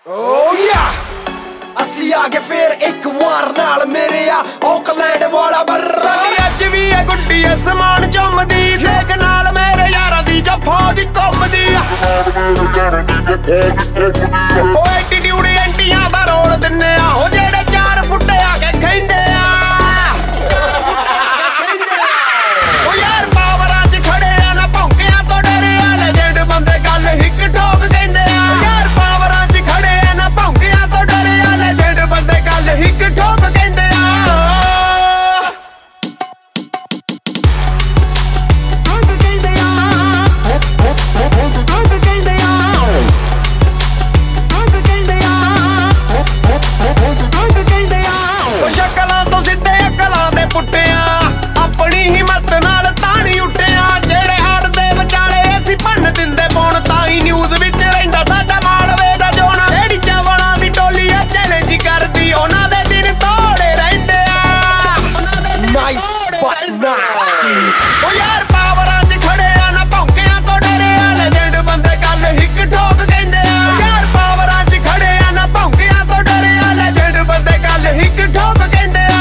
ਓ ਯਾ ਅਸੀਂ ਆ ਗਏ ਫੇਰ ਇੱਕ ਵਾਰ ਨਾਲ ਮੇਰੇ ਆ ਔਕਲੈਂਡ ਵਾਲਾ ਬਰ ਸਾਡੀ ਅੱਜ ਵੀ ਐ ਗੁੱਡੀ ਅਸਮਾਨ ਚੁੰਮਦੀ ਦੇਖ ਨਾਲ ਮੇਰੇ ਯਾਰਾਂ ਦੀ ਜੱਫਾ ਦੀ ਘੁੰਮਦੀ ਓ ਐਟੀਟਿਊਡ ਐਂਟੀਆਂ ਦਾ ਰੋਲ ਦਿੰਨੇ ਆ ਉਹ ਜਿਹੜੇ 4 ਫੁੱਟੇ ਆ ਕੇ ਕਹਿੰਦੇ ਆ ਓ ਯਾਰ ਪਾਵਰਾਂ 'ਚ ਖੜੇ ਆ ਨਾ ਭੌਂਕਿਆਂ ਤੋਂ ਡਰੇ ਆ ਲੈਜੈਂਡ ਬੰਦੇ ਗੱਲ ਹਿੱਕ ਠੋਕ ਕਹਿੰਦੇ ਆ ਯਾਰ ਪਾਵਰਾਂ 'ਚ ਖੜੇ ਆ ਨਾ ਭੌਂਕਿਆਂ ਤੋਂ ਡਰੇ ਆ ਲੈਜੈਂਡ ਬੰਦੇ ਗੱਲ ਹਿੱਕ ਠੋਕ ਕਹਿੰਦੇ ਆ ਸ਼ਕਲਾਂ ਤੋਂ ਸਿੱਧੇ ਅਕਲਾਂ ਦੇ ਪੁੱਟਿਆ ਆਪਣੀ ਹਿੰਮਤ ਨਾਲ ਤਾਣੀ ਉੱਠਿਆ ਜਿਹੜੇ ਹੜ ਦੇ ਵਿਚਾਲੇ ਅਸੀਂ ਭੰਨ ਦਿੰਦੇ ਪੌਣ ਤਾਂ ਹੀ ਨਿਊਜ਼ ਵਿੱਚ ਰਹਿੰਦਾ ਸਾਡਾ ਮਾਲਵੇ ਦਾ ਜੋਣਾ ਜਿਹੜੀ ਚਾਵਲਾਂ ਦੀ ਟੋਲੀ ਆ ਚੈਲੰਜ ਕਰਦੀ ਉਹਨਾਂ ਦੇ ਦਿਨ ਤੋੜੇ ਰਹਿੰਦੇ ਆ ਨਾਈਸ ਬਟ ਨਾਸਟੀ ਓ ਯਾਰ ਪਾਵਰਾਂ 'ਚ ਖੜੇ ਆ ਨਾ ਭੌਂਕਿਆਂ ਤੋਂ ਡਰੇ ਆ ਲੈਜੈਂਡ ਬੰਦੇ ਗੱਲ ਹਿੱਕ ਠੋਕ ਕਹਿੰਦੇ ਆ ਯਾਰ ਪਾਵਰਾਂ 'ਚ ਖੜੇ ਆ ਨਾ ਭੌਂਕਿਆਂ ਤੋਂ ਡਰੇ ਆ ਲੈਜੈਂਡ ਬੰਦੇ ਗੱਲ ਹਿੱਕ ਠੋਕ ਕਹਿੰਦੇ ਆ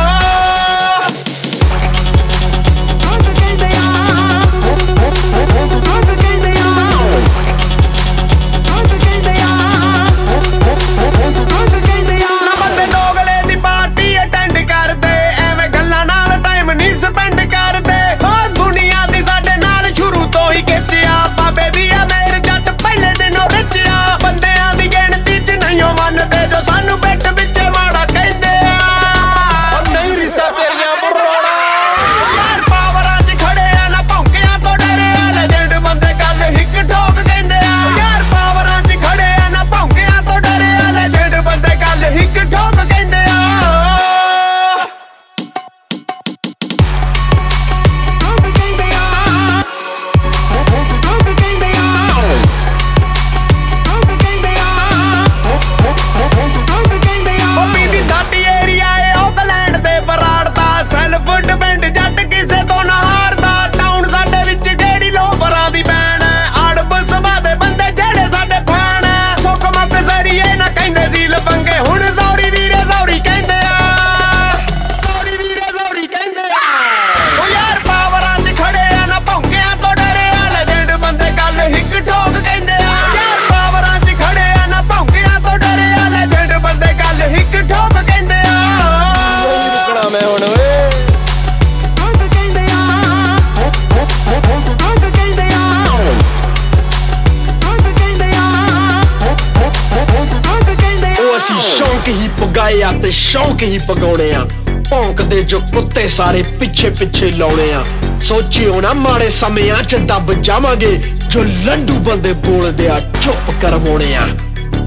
ਨਾ ਬੰਦੇ ਦੋਗਲੇ ਦੀ ਪਾਰਟੀ ਅਟੈਂਡ ਕਰਦੇ ਐਵੇਂ ਗੱਲਾਂ ਨਾਲ ਟਾਈਮ ਨਹੀਂ ਸਪੈਂਡ ਕਰਦੇ ਉਹ ਦੁਨੀਆ ਦੀ ਸਾਡੇ ਨਾਲ ਸ਼ੁਰੂ ਤੋਂ ਹੀ ਖਿੱਚਿਆ ਬਾਬੇ ਦੀ ਆ ਮੇਰ ਜੱਟ ਪਹਿਲੇ ਦਿਨੋਂ ਰਿਚਿਆ ਬੰਦਿਆਂ ਦੀ ਗਿਣਤੀ 'ਚ ਨਹੀਂ ਉਹ ਮੰਨਦੇ ਜੋ ਸਾਨੂੰ ਪਿੱਠ ਵਿੱਚ ਮਾੜਾ ਕਹਿੰਦੇ ਆ ਓ ਨਹੀਂ ਰਿਸਾ ਤੇਰੀਆਂ ਬਰੋੜਾ ਯਾਰ ਪਾਵਰਾਂ 'ਚ ਖੜੇ ਆ ਨਾ ਭੌਂਕਿਆਂ ਤੋਂ ਡਰੇ ਆ ਲੈਜੈਂਡ ਬੰਦੇ ਗੱਲ ਹਿੱਕ ਠੋਕ ਕਹਿੰਦੇ ਆ ਯਾਰ ਪਾਵਰਾਂ 'ਚ ਖੜੇ ਆ ਨਾ ਭੌਂਕਿਆਂ ਤੋਂ ਡਰੇ ਆ ਲੈਜੈਂਡ ਬੰਦੇ ਗੱਲ ਹਿੱਕ ਠੋਕ ਕਹਿੰਦੇ ਆ ਉਹ ਬੀਬੀ ਸਾਡੀ ਏਰੀਆ ਏ ਔਕਲੈਂਡ ਦੇ ਬਰਾੜ ਦਾ ਸੈਲਫ ਡਿਪੈਂਡ ਜੱਟ ਕਿਸੇ ਤੋਂ ਨਾ ਹਾਰਦਾ ਟਾਊਨ ਸਾਡੇ ਵਿੱਚ ਕਿਹੜੀ ਲੋਫਰਾਂ ਦੀ ਬੈਣ ਐ ਅੜਬ ਸਭਾ ਦੇ ਬੰਦੇ ਜਿਹੜੇ ਸਾਡੇ ਫੈਨ ਐ ਸੁੱਕ ਮੱਕ ਜ਼ਰੀਏ ਨਾ ਕਹਿੰਦੇ ਸੀ ਲਫੰਗੇ ਹੁਣ ਸੌਰੀ ਵੀਰੇ ਸੌਰੀ ਕਹਿੰਦੇ ਆ ਸੌਰੀ ਵੀਰੇ ਸੌਰੀ ਕਹਿੰਦੇ ਆ ਓ ਯਾਰ ਪਾਵਰਾਂ 'ਚ ਖੜੇ ਆ ਨਾ ਭੌਂਕਿਆਂ ਤੋਂ ਡਰੇ ਆ ਲੈਜੈਂਡ ਬੰਦੇ ਗੱਲ ਹਿੱਕ ਠੋਕ ਕਹਿੰਦੇ ਆ ਯਾਰ ਪਾਵਰਾਂ 'ਚ ਖੜੇ ਆ ਨਾ ਭੌਂਕਿਆਂ ਤੋਂ ਡਰੇ ਆ ਲੈਜੈਂਡ ਬੰਦੇ ਗੱਲ ਹਿੱਕ ਠੋਕ ਕਹਿੰਦੇ ਆ ਨਹੀਂ ਰੁਕਣਾ ਮੈਂ ਹੁਣ ਓਏ ਉਹ ਅਸੀਂ ਸ਼ੌਂਕ ਹੀ ਪਗਾਏ ਆ ਤੇ ਸ਼ੌਂਕ ਹੀ ਪਗਾਉਣੇ ਆ ਭੌਂਕਦੇ ਜੋ ਕੁੱਤੇ ਸਾਰੇ ਪਿੱਛੇ ਪਿੱਛੇ ਲਾਉਣੇ ਆ ਸੋਚਿਓ ਨਾ ਮਾੜੇ ਸਮਿਆਂ 'ਚ ਦੱਬ ਜਾਵਾਂਗੇ ਜੋ ਲੰਡੂ ਬੰਦੇ ਬੋਲਦੇ ਆ ਚੁੱਪ ਕਰਵਾਉਣੇ ਆ